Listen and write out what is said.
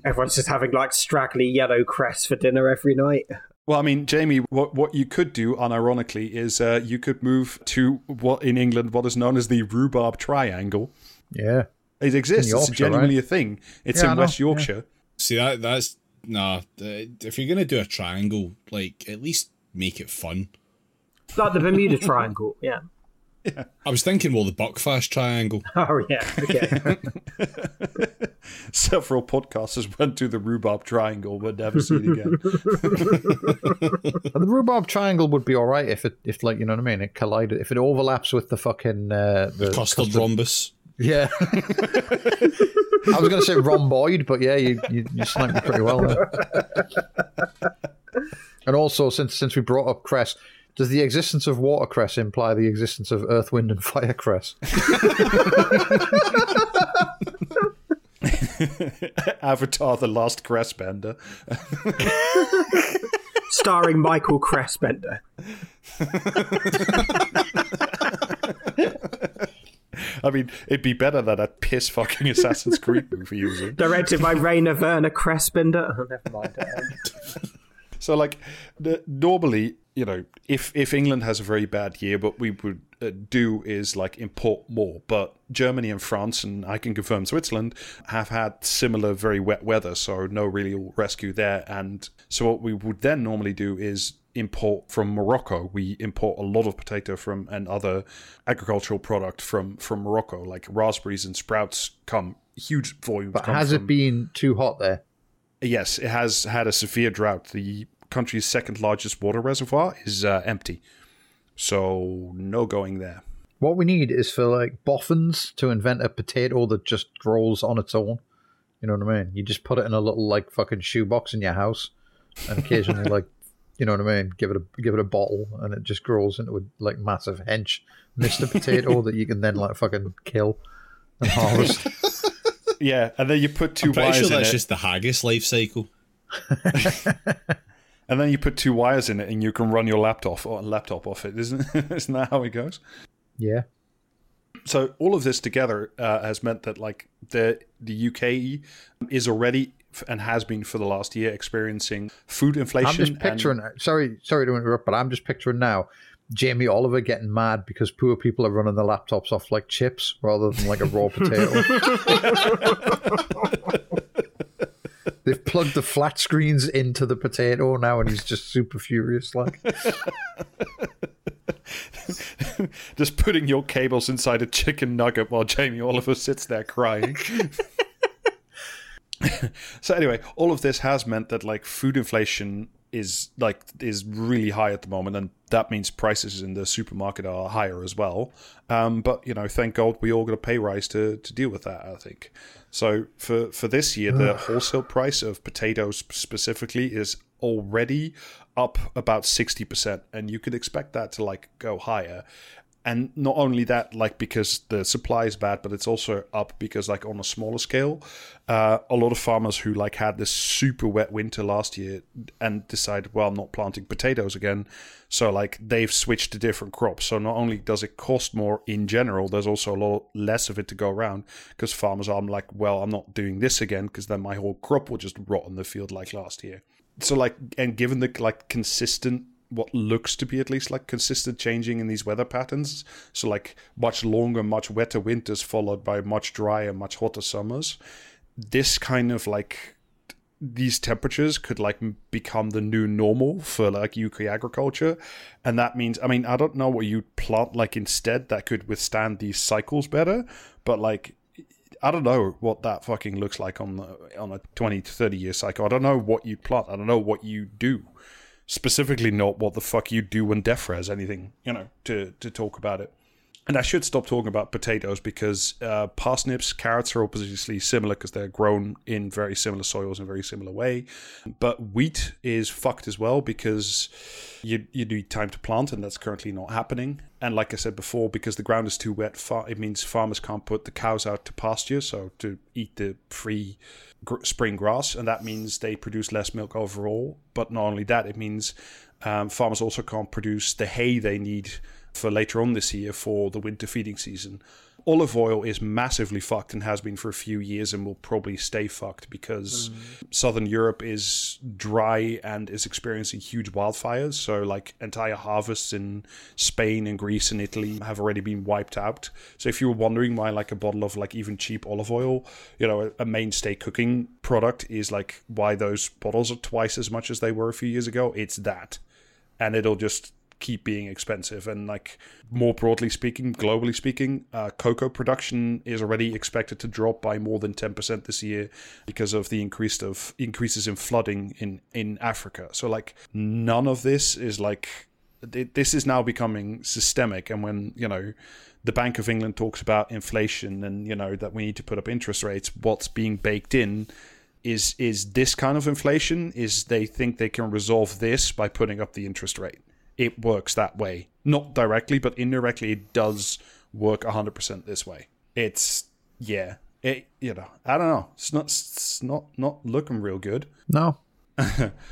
Everyone's just having like straggly yellow cress for dinner every night. Well, I mean, Jamie, what you could do, unironically, is you could move to what in England what is known as the rhubarb triangle. Yeah. It exists. Yorkshire, it's genuinely right? a thing. It's in West Yorkshire. See, that's... Nah, if you're going to do a triangle, like, at least make it fun. Like the Bermuda Triangle, yeah. I was thinking, well, the Buckfast Triangle. Oh, yeah, okay. Several podcasters went to the rhubarb triangle but never seen it again. The rhubarb triangle would be all right if like, you know what I mean, it collided, if it overlaps with the fucking the custard rhombus. Yeah. I was going to say rhomboid, but yeah, you sniped me pretty well there. And also, since we brought up cress, does the existence of watercress imply the existence of earth, wind, and fire cress? Avatar: The Last Cressbender. Starring Michael Cressbender. I mean, it'd be better than that piss fucking Assassin's Creed movie using. Directed by Rainer Werner Cressbender. Oh, never mind. So, like, normally, you know, if England has a very bad year, what we would do is, like, import more. But Germany and France, and I can confirm Switzerland, have had similar very wet weather, so no real rescue there. And so what we would then normally do is import from Morocco. We import a lot of potato from and other agricultural product from Morocco, like raspberries and sprouts come huge volumes. But has it been too hot there? Yes, it has had a severe drought. The country's second largest water reservoir is empty, so no going there. What we need is for like boffins to invent a potato that just grows on its own. You know what I mean? You just put it in a little like fucking shoebox in your house, and occasionally like, you know what I mean, give it a bottle, and it just grows into a like massive hench Mr. Potato that you can then like fucking kill and harvest. Yeah, and then you put two wires sure in that's it. just the haggis life cycle. And then you put two wires in it, and you can run your laptop off it. Isn't that how it goes? Yeah. So all of this together has meant that like the UK is already and has been for the last year experiencing food inflation. I'm just picturing. Sorry to interrupt, but I'm just picturing now Jamie Oliver getting mad because poor people are running their laptops off like chips rather than like a raw potato. They've plugged the flat screens into the potato now, and he's just super furious. Like, just putting your cables inside a chicken nugget while Jamie Oliver sits there crying. So anyway, all of this has meant that like food inflation is really high at the moment, and that means prices in the supermarket are higher as well. But you know, thank God we all got a pay rise to deal with that, I think. So for this year, the wholesale price of potatoes specifically is already up about 60%, and you could expect that to like go higher. And not only that, like because the supply is bad, but it's also up because like on a smaller scale, a lot of farmers who like had this super wet winter last year and decided, well, I'm not planting potatoes again. So like they've switched to different crops. So not only does it cost more in general, there's also a lot less of it to go around because farmers are like, well, I'm not doing this again because then my whole crop will just rot in the field like last year. So like, and given the like consistent, what looks to be at least like consistent changing in these weather patterns, so like much longer, much wetter winters followed by much drier, much hotter summers, this kind of like these temperatures could like become the new normal for like UK agriculture. And that means, I mean, I don't know what you'd plant like instead that could withstand these cycles better, but like I don't know what that fucking looks like on a 20 to 30 year cycle. I don't know what you plant. I don't know what you do. Specifically not what the fuck you do when DEFRA has anything, you know, to talk about it. And I should stop talking about potatoes because parsnips, carrots are obviously similar because they're grown in very similar soils in a very similar way. But wheat is fucked as well because you need time to plant, and that's currently not happening. And like I said before, because the ground is too wet, it means farmers can't put the cows out to pasture, so to eat the free spring grass, and that means they produce less milk overall. But not only that, it means farmers also can't produce the hay they need for later on this year for the winter feeding season. Olive oil is massively fucked and has been for a few years and will probably stay fucked because Southern Europe is dry and is experiencing huge wildfires. So like entire harvests in Spain and Greece and Italy have already been wiped out. So if you were wondering why like a bottle of like even cheap olive oil, you know, a mainstay cooking product is like why those bottles are twice as much as they were a few years ago, it's that. And it'll just keep being expensive. And like more broadly speaking, globally speaking, cocoa production is already expected to drop by more than 10% this year because of the increases in flooding in Africa. So like none of this is like, this is now becoming systemic. And when, you know, the Bank of England talks about inflation and, you know, that we need to put up interest rates, what's being baked in is this kind of inflation, is they think they can resolve this by putting up the interest rate. It works that way. Not directly, but indirectly it does work 100% this way. It's, yeah. It, you know, I don't know. It's not looking real good. No.